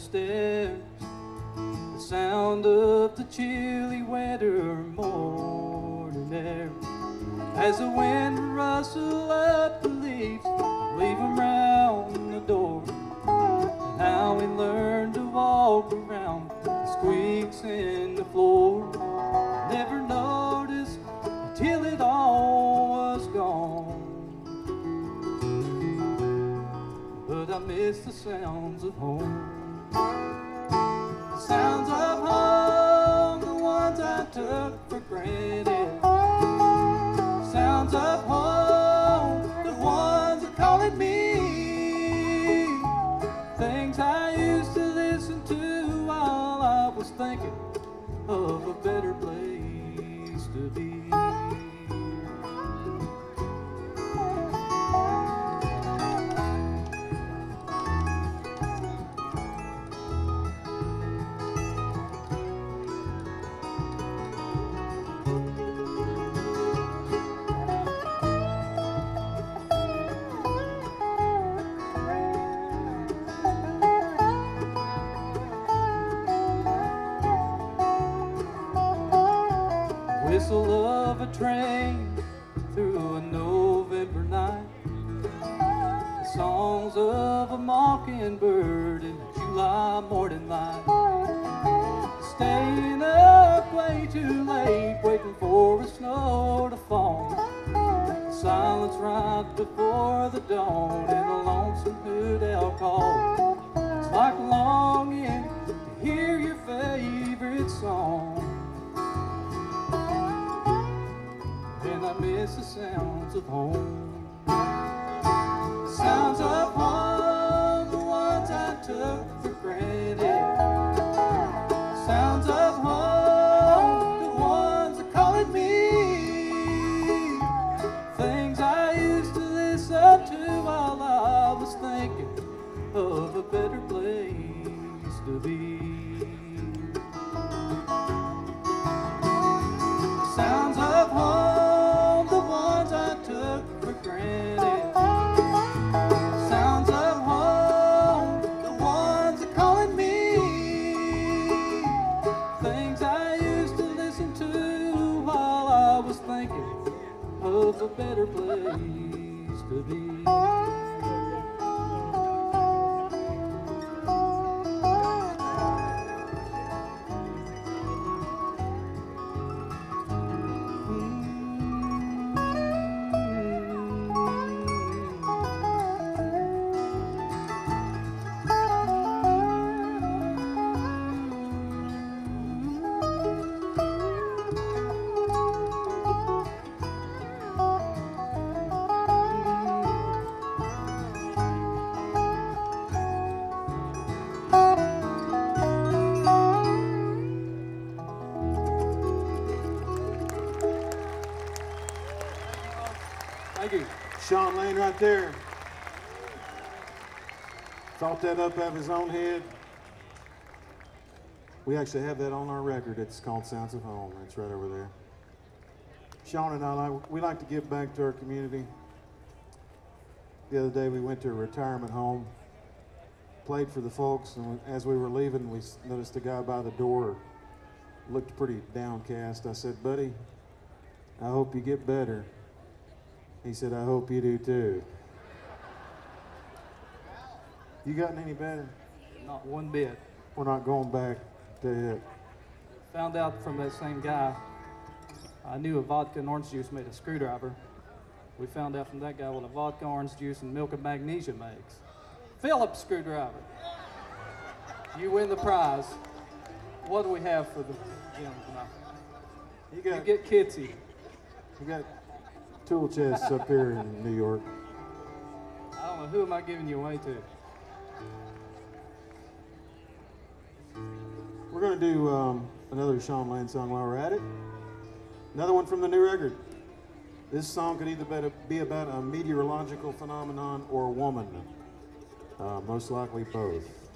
stairs, the sound of the chilly winter morning air. As the wind rustle up the leaves, leave 'em round the door. And how we learned to walk around the squeaks in the floor. Never noticed until it all was gone. But I miss the sounds of home. The sounds of home, the ones I took for granted. Sounds of home, the ones that calling me. Things I used to listen to while I was thinking of a better place to be. Whistle of a train through a November night, the songs of a mockingbird in the July morning light. Staying up way too late, waiting for the snow to fall. Silence right before the dawn and a lonesome hood owl call. It's like longing to hear your favorite song. And I miss the sounds of home. Sounds of home, the ones I took for granted. Sounds of home, the ones that called me. Things I used to listen to while I was thinking of a better place to be. Sounds of home, the ones I took for granted. Sounds of home, the ones that calling me. Things I used to listen to while I was thinking of a better place to be. Thank you. Shawn Lane right there. Thought that up out of his own head. We actually have that on our record. It's called Sounds of Home. It's right over there. Shawn and I, we like to give back to our community. The other day we went to a retirement home, played for the folks, and as we were leaving, we noticed a guy by the door looked pretty downcast. I said, "Buddy, I hope you get better." He said, "I hope you do too." You gotten any better? Not one bit. We're not going back to it. Found out from that same guy, I knew a vodka and orange juice made a screwdriver. We found out from that guy what a vodka, orange juice, and milk of magnesia makes. Phillips screwdriver. You win the prize. What do we have for the gentleman tonight? You get Kitsy. You got tool chests up here in New York. I don't know, who am I giving you away to? We're going to do another Shawn Lane song while we're at it. Another one from the new record. This song could either be about a meteorological phenomenon or a woman. Most likely both.